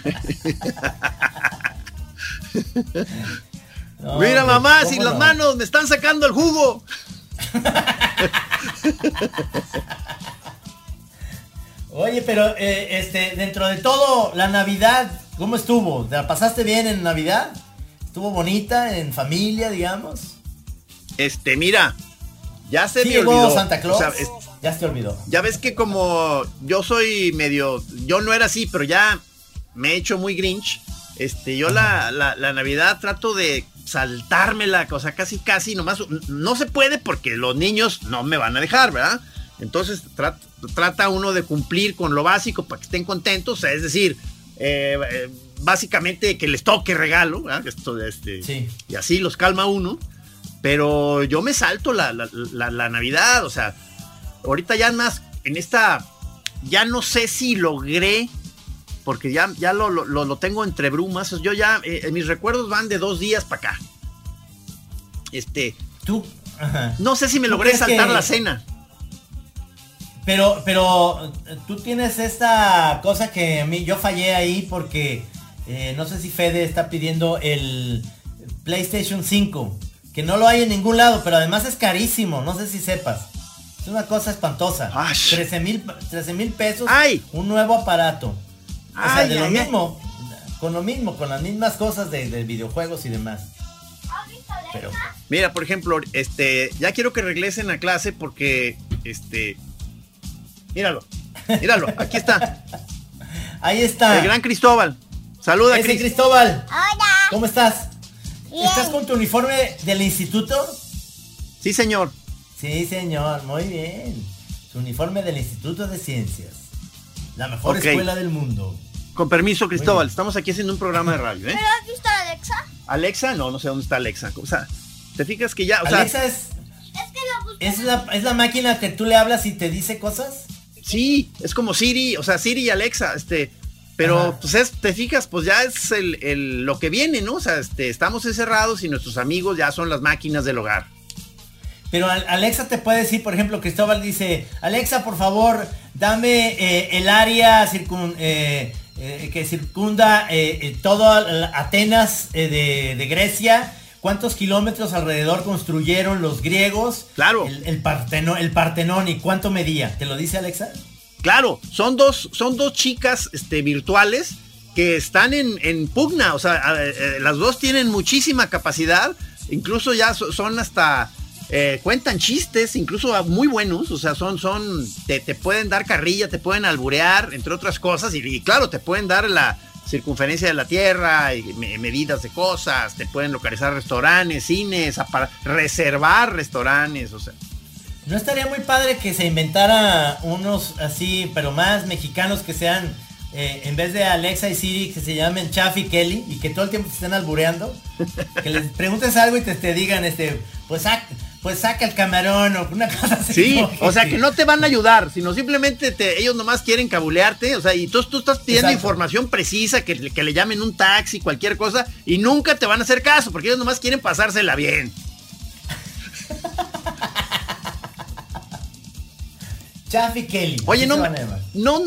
No, mira, mamá, si no? Las manos me están sacando el jugo. Oye, pero eh, este, dentro de todo, la Navidad, ¿cómo estuvo? ¿La pasaste bien en Navidad? ¿Estuvo bonita en familia, digamos? Este, mira, ya se ¿Sí me llegó olvidó. Santa Claus? O sea, es, ya se te olvidó. Ya ves que como yo soy medio, yo no era así, pero ya me he hecho muy Grinch. Este, yo la, la, la Navidad trato de saltármela, o sea, casi casi, nomás, no se puede porque los niños no me van a dejar, ¿verdad? Entonces trata, trata uno de cumplir con lo básico para que estén contentos, o sea, es decir, eh, eh, básicamente que les toque regalo, ¿verdad? Esto, este, sí. Y así los calma uno, pero yo me salto la, la, la, la Navidad, o sea, ahorita ya más, en esta, ya no sé si logré, porque ya, ya lo, lo, lo tengo entre brumas. Yo ya, eh, mis recuerdos van de dos días para acá. Este, tú, ajá. No sé si me logré saltar que... la cena. Pero, pero, tú tienes esta cosa que a mí, yo fallé ahí porque, eh, no sé si Fede está pidiendo el PlayStation cinco, que no lo hay en ningún lado, pero además es carísimo, no sé si sepas. Es una cosa espantosa. trece mil pesos, ¡ay! Un nuevo aparato. O sea, ay, de lo ay, mismo, ay. con lo mismo, con las mismas cosas de, de videojuegos y demás. Pero... Mira, por ejemplo, este, ya quiero que regresen a clase porque, este, míralo, míralo, aquí está. Ahí está. El gran Cristóbal. Saluda, Ese Cris. Cristóbal. Hola. ¿Cómo estás? Bien. ¿Estás con tu uniforme del instituto? Sí, señor. Sí, señor, muy bien. Su uniforme del Instituto de Ciencias. La mejor okay. escuela del mundo. Con permiso, Cristóbal, estamos aquí haciendo un programa de radio, ¿eh? ¿Pero has visto a Alexa? ¿Alexa? No, no sé dónde está Alexa. O sea, ¿te fijas que ya, o Alexa sea, es... Es, que lo es, la, es la máquina que tú le hablas y te dice cosas. Sí, es como Siri, o sea, Siri y Alexa, este... Pero, ajá. Pues, es, te fijas, pues ya es el, el, lo que viene, ¿no? O sea, este, estamos encerrados y nuestros amigos ya son las máquinas del hogar. Pero Alexa te puede decir, por ejemplo, Cristóbal dice, Alexa, por favor, dame eh, el área circun, eh, eh, que circunda eh, todo Atenas eh, de, de Grecia. ¿Cuántos kilómetros alrededor construyeron los griegos? Claro. El, el, Parteno, el Partenón, ¿y cuánto medía? ¿Te lo dice Alexa? Claro, son dos, son dos chicas este, virtuales que están en, en pugna. O sea, eh, las dos tienen muchísima capacidad. Incluso ya so, son hasta... Eh, cuentan chistes, incluso muy buenos, o sea, son, son, te, te pueden dar carrilla, te pueden alburear, entre otras cosas, y, y claro, te pueden dar la circunferencia de la Tierra, y me, medidas de cosas, te pueden localizar restaurantes, cines, para reservar restaurantes, o sea. ¿No estaría muy padre que se inventara unos así, pero más mexicanos que sean, eh, en vez de Alexa y Siri, que se llamen Chaff y Kelly, y que todo el tiempo te estén albureando? Que les preguntes algo y te, te digan, este, pues saca, pues saca el camarón o una cosa así. Sí, o sea, que no te van a ayudar, sino simplemente te, ellos nomás quieren cabulearte, o sea, y tú, tú estás pidiendo exacto. información precisa, que, que le llamen un taxi, cualquier cosa, y nunca te van a hacer caso, porque ellos nomás quieren pasársela bien. Chaff y Kelly. Oye, no, no,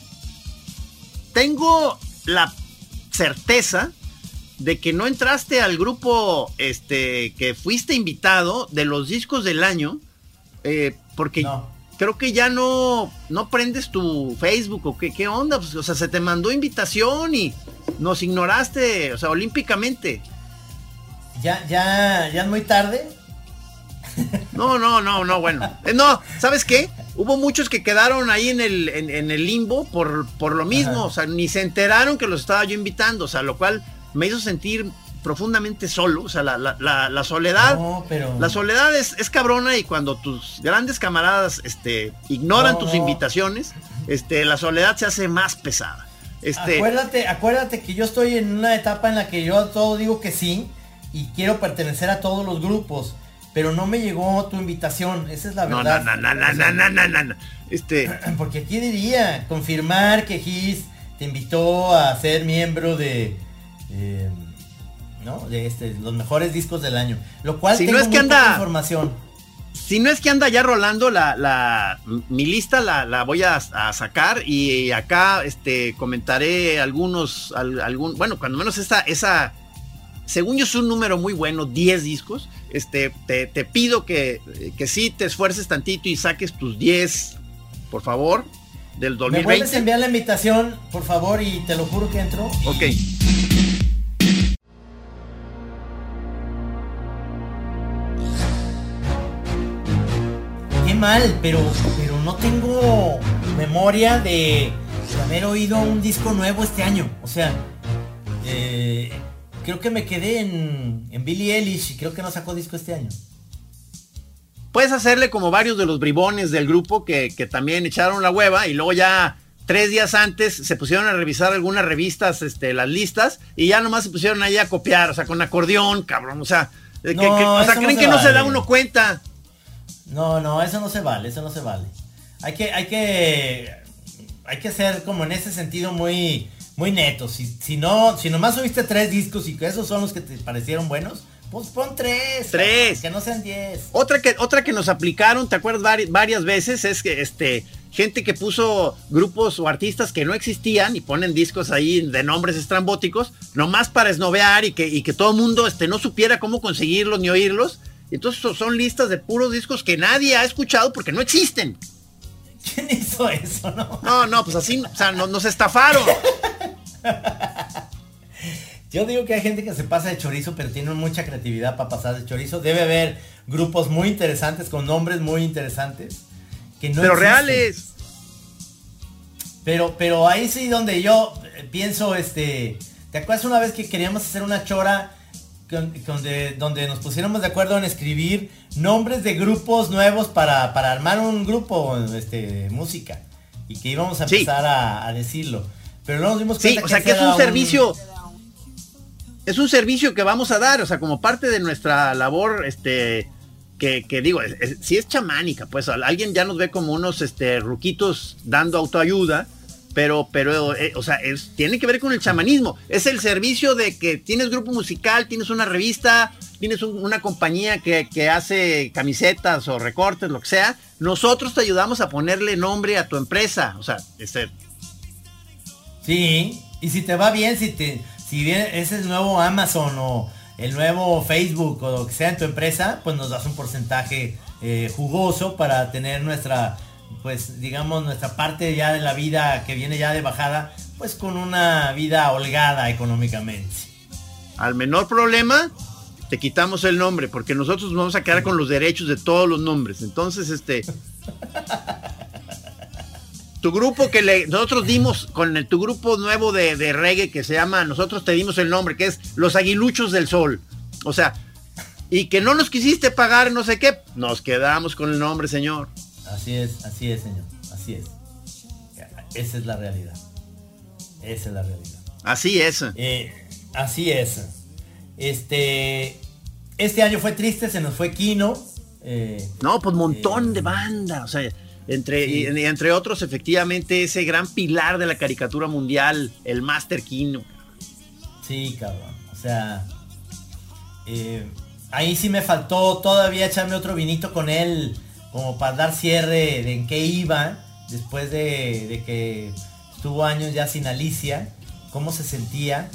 tengo la certeza de que no entraste al grupo este que fuiste invitado de los discos del año, eh, porque no. Creo que ya no, no prendes tu Facebook o qué, qué onda, pues, o sea, se te mandó invitación y nos ignoraste, o sea, olímpicamente. Ya, ya, ya es muy tarde. No, no, no, no, bueno. Eh, no, ¿sabes qué? Hubo muchos que quedaron ahí en el, en, en el limbo por, por lo mismo, ajá. O sea, ni se enteraron que los estaba yo invitando, o sea, lo cual me hizo sentir profundamente solo, o sea, la, la, la, la soledad, no, pero... la soledad es, es cabrona, y cuando tus grandes camaradas este, ignoran no, tus no. invitaciones, este, la soledad se hace más pesada. Este... Acuérdate, acuérdate que yo estoy en una etapa en la que yo todo digo que sí, y quiero pertenecer a todos los grupos, pero no me llegó tu invitación, esa es la verdad. No, no, no, no, no, no, no, no, no. Este... Porque aquí diría, confirmar que Gis te invitó a ser miembro de... Eh, ¿no? De este, los mejores discos del año, lo cual si tengo no es que anda información. Si no es que anda ya rolando la, la mi lista, la, la voy a, a sacar, y acá este comentaré algunos, al, algún, bueno, cuando menos esa, esa, según yo es un número muy bueno, diez discos. Este, te, te pido que, que sí te esfuerces tantito y saques tus diez, por favor. del dos ¿Me mil puedes veinte. enviar la invitación, por favor? Y te lo juro que entro. Ok. Qué mal, pero, pero no tengo memoria de, de haber oído un disco nuevo este año. O sea, eh, creo que me quedé en, en Billie Eilish y creo que no sacó disco este año. Puedes hacerle como varios de los bribones del grupo que, que también echaron la hueva y luego ya tres días antes se pusieron a revisar algunas revistas, este, las listas, y ya nomás se pusieron ahí a copiar, o sea, con acordeón, cabrón, o sea, que, No, que, o sea eso creen no que se no se da vale. uno cuenta. No, no, eso no se vale, eso no se vale. Hay que, hay que, hay que ser como en ese sentido muy, muy netos. Si, si no, si nomás subiste tres discos y que esos son los que te parecieron buenos, pues pon tres. Tres. Que no sean diez. Otra que, otra que nos aplicaron, ¿te acuerdas? Vari- varias veces es que este, gente que puso grupos o artistas que no existían y ponen discos ahí de nombres estrambóticos, nomás para esnovear y que, y que todo el mundo este, no supiera cómo conseguirlos ni oírlos. Entonces son listas de puros discos que nadie ha escuchado porque no existen. ¿Quién hizo eso, no? No, no, pues así, o sea, nos, nos estafaron. Yo digo que hay gente que se pasa de chorizo, pero tiene mucha creatividad para pasar de chorizo. Debe haber grupos muy interesantes, con nombres muy interesantes, que no Pero existen. reales. Pero, pero ahí sí donde yo eh, pienso, este, ¿te acuerdas una vez que queríamos hacer una chora con- donde, donde nos pusiéramos de acuerdo en escribir nombres de grupos nuevos para, para armar un grupo, este, de música? Y que íbamos a Sí. empezar a, a decirlo. Pero luego nos dimos cuenta Sí, o sea que ese es un era servicio, es un servicio que vamos a dar, o sea, como parte de nuestra labor, este, que, que digo, es, es- si es chamánica, pues alguien ya nos ve como unos, este, ruquitos dando autoayuda, pero, pero, eh, o sea, es, tiene que ver con el chamanismo, es el servicio de que tienes grupo musical, tienes una revista, tienes un- una compañía que, que hace camisetas o recortes, lo que sea, nosotros te ayudamos a ponerle nombre a tu empresa, o sea, este, Sí, y si te va bien, si te, si bien ese es el nuevo Amazon o el nuevo Facebook o lo que sea en tu empresa, pues nos das un porcentaje eh, jugoso para tener nuestra, pues digamos, nuestra parte ya de la vida que viene ya de bajada, pues con una vida holgada económicamente. al menor problema, te quitamos el nombre, porque nosotros nos vamos a quedar con los derechos de todos los nombres. Entonces, este, tu grupo que le, nosotros dimos, con el, tu grupo nuevo de, de reggae que se llama, nosotros te dimos el nombre, que es Los Aguiluchos del Sol. O sea, y que no nos quisiste pagar no sé qué, nos quedamos con el nombre, señor. Así es, así es, señor, así es. Esa es la realidad. Esa es la realidad. Así es. Eh, así es. Este, este año fue triste, se nos fue Kino. Eh, No, pues montón eh, de banda, o sea, entre, Sí. y, y entre otros, efectivamente, ese gran pilar de la caricatura mundial, el Master Kino. Sí, cabrón. O sea, eh, ahí sí me faltó todavía echarme otro vinito con él, como para dar cierre de en qué iba, después de, de que estuvo años ya sin Alicia, cómo se sentía.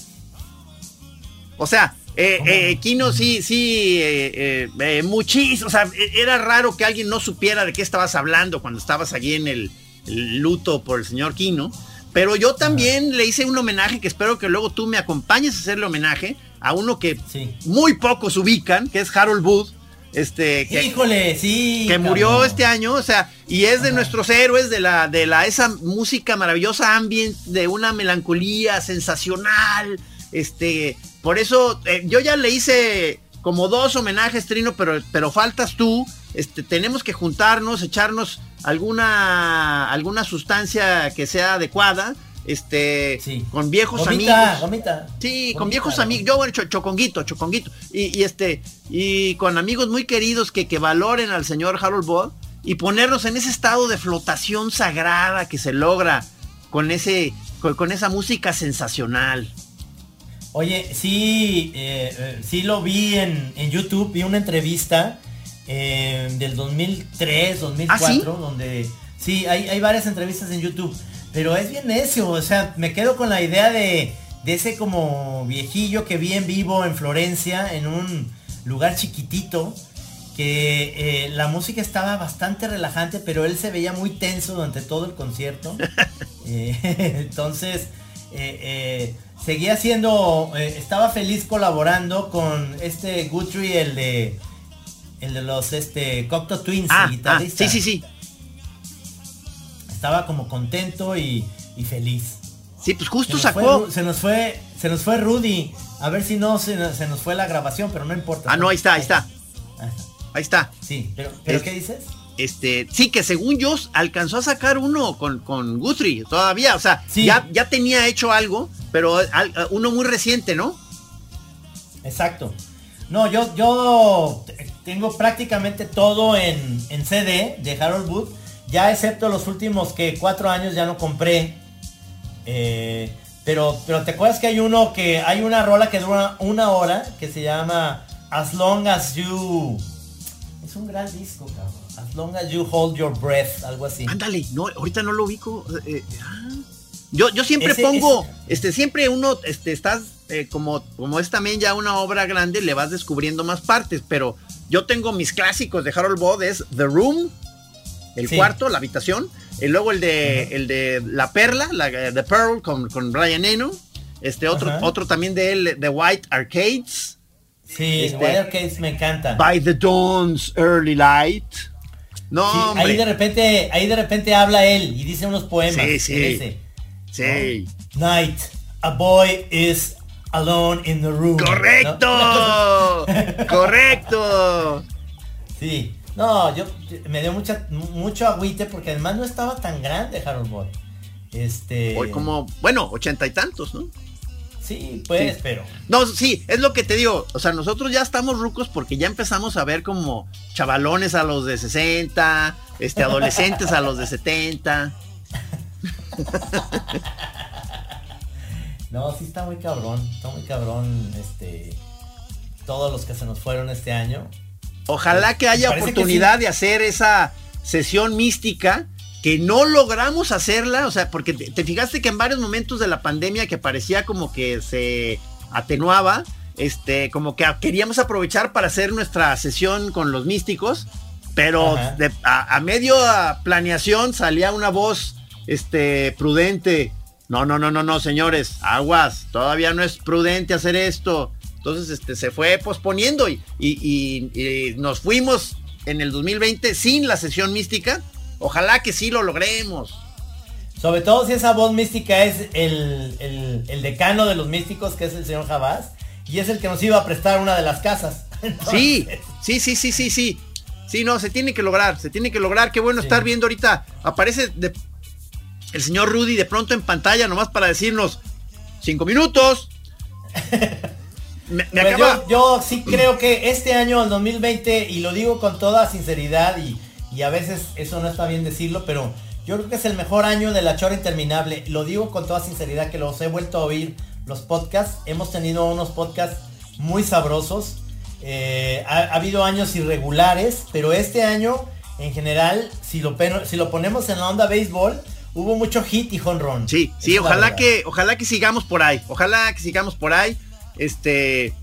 O sea, eh, ¿Cómo? eh, Kino sí, sí, eh, eh, eh, muchísimo, o sea, eh, era raro que alguien no supiera de qué estabas hablando cuando estabas allí en el, el luto por el señor Kino, pero yo también le hice un homenaje que espero que luego tú me acompañes a hacerle homenaje a uno que Sí. muy pocos ubican, que es Harold Wood, este, que, Híjole, sí. que murió cabrón. este año, o sea, y es de Ajá. nuestros héroes, de la, de la, esa música maravillosa ambient, de una melancolía sensacional, este, por eso, eh, yo ya le hice como dos homenajes, Trino, pero, pero faltas tú, este, tenemos que juntarnos, echarnos alguna, alguna sustancia que sea adecuada, este, Sí. con viejos Gomita, amigos. gomita. Sí, con Gomita, viejos ¿no? amigos, yo bueno, cho- choconguito, choconguito, y, y este, y con amigos muy queridos que, que valoren al señor Harold Wood y ponernos en ese estado de flotación sagrada que se logra con ese, con, con esa música sensacional. Oye, sí, eh, eh, sí lo vi en, en YouTube, vi una entrevista eh, del dos mil tres, dos mil cuatro, ¿Ah, sí? donde sí, hay, hay varias entrevistas en YouTube, pero es bien necio, o sea, me quedo con la idea de, de ese como viejillo que vi en vivo en Florencia, en un lugar chiquitito, que eh, la música estaba bastante relajante, pero él se veía muy tenso durante todo el concierto. eh, entonces, eh, eh, seguía siendo, eh, estaba feliz colaborando con este Guthrie, el de, el de los este, Cocteau Twins, ah, el guitarrista. Ah, sí, sí, sí. Estaba como contento y, y feliz. Sí, pues justo se nos sacó. Fue, se nos fue, se nos fue Rudy. A ver si no se, se nos fue la grabación, pero no importa. Ah, no, ahí está, ahí está. Ahí está. Ahí está. Sí, pero, ¿pero es, qué dices? Este, sí, que según yo alcanzó a sacar uno con, con Guthrie todavía, o sea, sí. ya, ya tenía hecho algo, pero al, uno muy reciente, ¿no? Exacto. No, yo, yo tengo prácticamente todo en, en C D de Harold Wood, ya excepto los últimos que cuatro años ya no compré. Eh, pero, pero te acuerdas que hay uno que hay una rola que dura una hora que se llama As Long As You. Es un gran disco, cabrón. As Long As You Hold Your Breath, algo así. Ándale, no, ahorita no lo ubico. Eh, ah. Yo, yo siempre ese, pongo, ese... este, siempre uno, este, estás, eh, como, como es también ya una obra grande, le vas descubriendo más partes, pero yo tengo mis clásicos de Harold Wood, es The Room, el sí. cuarto, la habitación, y luego el de, uh-huh. el de La Perla, la The Pearl con, con Brian Eno, este otro, uh-huh. otro también de él, The White Arcades. Sí, este, White Arcades me encanta. By the Dawn's Early Light. No, sí, hombre. ahí de repente, ahí de repente habla él y dice unos poemas. Sí, sí. Ese, sí. ¿no? Night, a boy is alone in the room. Correcto. ¿No? Correcto. Sí. No, yo me dio mucha, mucho agüite porque además no estaba tan grande Harold Wood. Este. Hoy como, bueno, ochenta y tantos, ¿no? Sí, pues, sí. pero. No, sí, es lo que te digo. O sea, nosotros ya estamos rucos porque ya empezamos a ver como chavalones a los de sesenta, este, adolescentes a los de setenta. No, sí está muy cabrón, está muy cabrón, este, todos los que se nos fueron este año. Ojalá que haya oportunidad que sí. de hacer esa sesión mística, que no logramos hacerla, o sea, porque te, te fijaste que en varios momentos de la pandemia que parecía como que se atenuaba, este, como que queríamos aprovechar para hacer nuestra sesión con los místicos, pero de, a, a medio a planeación salía una voz, este, prudente. No, no, no, no, no, señores, aguas, todavía no es prudente hacer esto. Entonces, este, se fue posponiendo y, y, y, y nos fuimos en el dos mil veinte sin la sesión mística. Ojalá que sí lo logremos. Sobre todo si esa voz mística es el, el, el decano de los místicos, que es el señor Javás, y es el que nos iba a prestar una de las casas. Entonces... Sí, sí, sí, sí, sí, sí. Sí, no, se tiene que lograr, se tiene que lograr. Qué bueno sí. estar viendo ahorita. Aparece de, el señor Rudy de pronto en pantalla, nomás para decirnos cinco minutos. Me, me pues acaba... yo, yo sí creo que este año, el dos mil veinte, y lo digo con toda sinceridad, y, y a veces eso no está bien decirlo, pero yo creo que es el mejor año de La Chora Interminable. Lo digo con toda sinceridad, que los he vuelto a oír los podcasts. Hemos tenido unos podcasts muy sabrosos. Eh, ha, ha habido años irregulares, pero este año, en general, si lo, si lo ponemos en la onda béisbol, hubo mucho hit y jonrón. Sí, sí, ojalá que, ojalá que sigamos por ahí. Ojalá que sigamos por ahí. Este,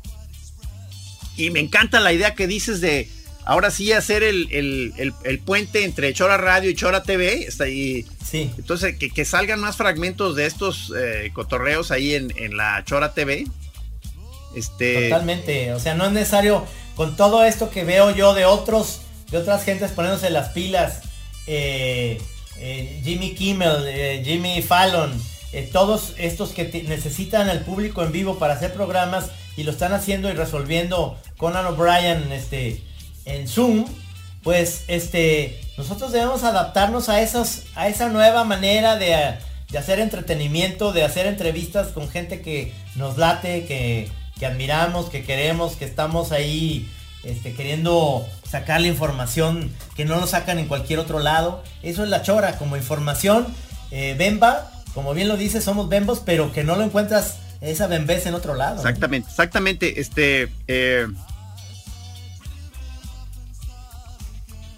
y me encanta la idea que dices de ahora sí hacer el, el, el, el puente entre Chora Radio y Chora T V. Está ahí. Sí. Entonces, que, que salgan más fragmentos de estos eh, cotorreos ahí en, en la Chora T V. Este. Totalmente. O sea, no es necesario, con todo esto que veo yo de otros, de otras gentes poniéndose las pilas, eh, eh, Jimmy Kimmel, eh, Jimmy Fallon. Eh, todos estos que te, necesitan al público en vivo para hacer programas y lo están haciendo y resolviendo Conan O'Brien este, en Zoom, pues este, nosotros debemos adaptarnos a, esos, a esa nueva manera de, de hacer entretenimiento, de hacer entrevistas con gente que nos late, que, que admiramos, que queremos, que estamos ahí este, queriendo sacar la información que no lo sacan en cualquier otro lado. Eso es La Chora, como información, eh, Bemba. Como bien lo dice, somos bembos, pero que no lo encuentras esa bembez en otro lado. Exactamente, ¿no? exactamente. Este, eh,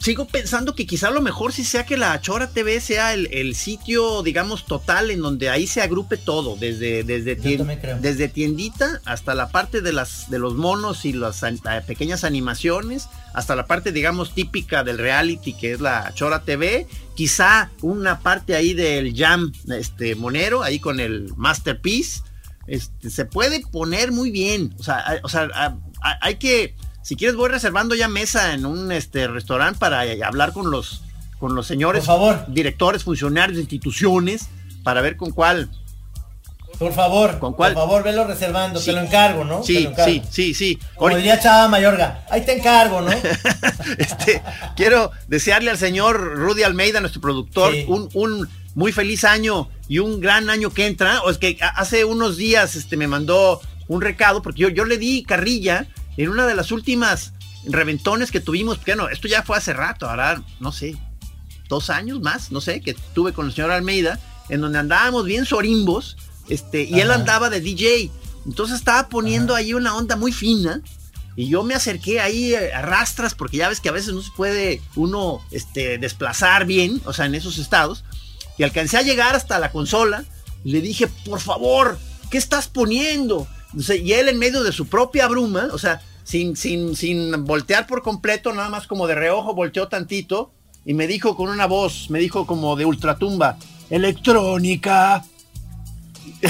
sigo pensando que quizá lo mejor sí sea que la Chora T V sea el, el sitio, digamos, total en donde ahí se agrupe todo, desde, desde, tien, desde tiendita hasta la parte de, las, de los monos y las uh, pequeñas animaciones, hasta la parte, digamos, típica del reality que es la Chora T V, quizá una parte ahí del jam este, monero, ahí con el Masterpiece, este, se puede poner muy bien, o sea, hay, o sea, hay que... Si quieres voy reservando ya mesa en un este, restaurante para hablar con los, con los señores por favor. Directores, funcionarios de instituciones, para ver con cuál. Por favor, ¿con cuál? por favor, velo reservando, Sí. te lo encargo, ¿no? Sí, te lo encargo. sí, sí, sí. Como Ahorita- diría Chava Mayorga, ahí te encargo, ¿no? este, quiero desearle al señor Rudy Almeida, nuestro productor, Sí. un, un muy feliz año y un gran año que entra. O es que hace unos días este, me mandó un recado, porque yo, yo le di carrilla en una de las últimas reventones que tuvimos, porque no, esto ya fue hace rato, ahora, no sé, dos años más, no sé, que tuve con el señor Almeida, en donde andábamos bien sorimbos, este, y Ajá. él andaba de D J, entonces estaba poniendo Ajá. ahí una onda muy fina, y yo me acerqué ahí a rastras, porque ya ves que a veces no se puede uno este, desplazar bien, o sea, en esos estados, y alcancé a llegar hasta la consola, y le dije, por favor, ¿qué estás poniendo? O sea, y él en medio de su propia bruma, o sea, sin, sin, sin voltear por completo, nada más como de reojo, volteó tantito y me dijo con una voz, me dijo como de ultratumba, electrónica. O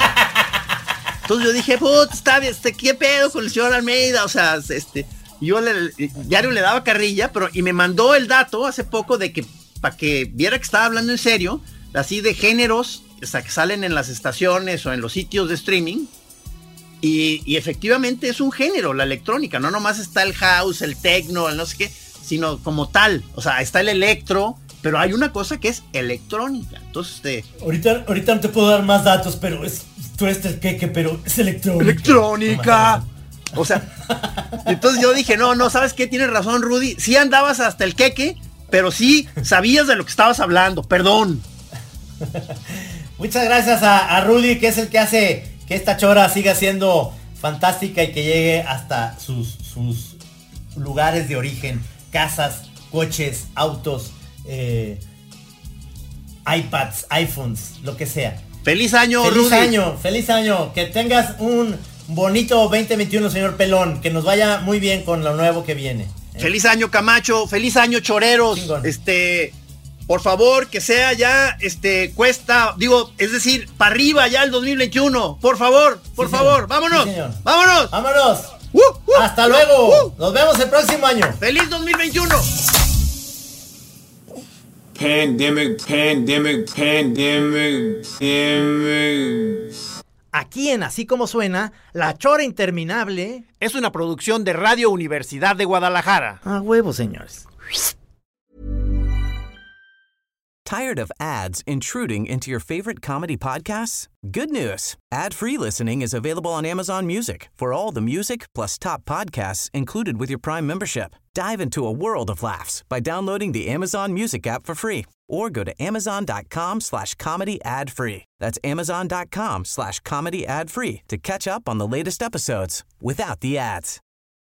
sea, entonces yo dije, puta, está bien, este, ¿qué pedo con el señor Almeida? O sea, este, yo le, diario le daba carrilla, pero, y me mandó el dato hace poco de que, para que viera que estaba hablando en serio, así de géneros, o sea, que salen en las estaciones o en los sitios de streaming. Y, y efectivamente es un género, la electrónica, no nomás está el house, el techno, el no sé qué, sino como tal, o sea, está el electro, pero hay una cosa que es electrónica, entonces este... Ahorita, ahorita no te puedo dar más datos, pero es, tú eres el queque, pero es electrónica. ¡Electrónica! O sea, entonces yo dije, no, no, ¿sabes qué? Tienes razón, Rudy, sí andabas hasta el queque, pero sí sabías de lo que estabas hablando, perdón. Muchas gracias a, a Rudy, que es el que hace... que esta chora siga siendo fantástica y que llegue hasta sus, sus lugares de origen, casas, coches, autos, eh, iPads, iPhones, lo que sea. ¡Feliz año, feliz Rudy! ¡Feliz año! ¡Feliz año! Que tengas un bonito veinte veintiuno, señor Pelón, que nos vaya muy bien con lo nuevo que viene. ¿eh? ¡Feliz año, Camacho! ¡Feliz año, choreros! Chingón. Este... Por favor, que sea ya, este, cuesta, digo, es decir, para arriba ya el dos mil veintiuno. Por favor, por sí, favor, vámonos, sí, vámonos. Vámonos. Uh, uh, Hasta uh, luego. Uh. Nos vemos el próximo año. ¡Feliz dos mil veintiuno! Pandemic, pandemic, pandemic, pandemic. Aquí en Así Como Suena, La Chora Interminable es una producción de Radio Universidad de Guadalajara. A huevo, señores. Tired of ads intruding into your favorite comedy podcasts? Good news. Ad-free listening is available on Amazon Music for all the music plus top podcasts included with your Prime membership. Dive into a world of laughs by downloading the Amazon Music app for free or go to amazon.com slash comedy ad free. That's amazon.com slash comedy ad free to catch up on the latest episodes without the ads.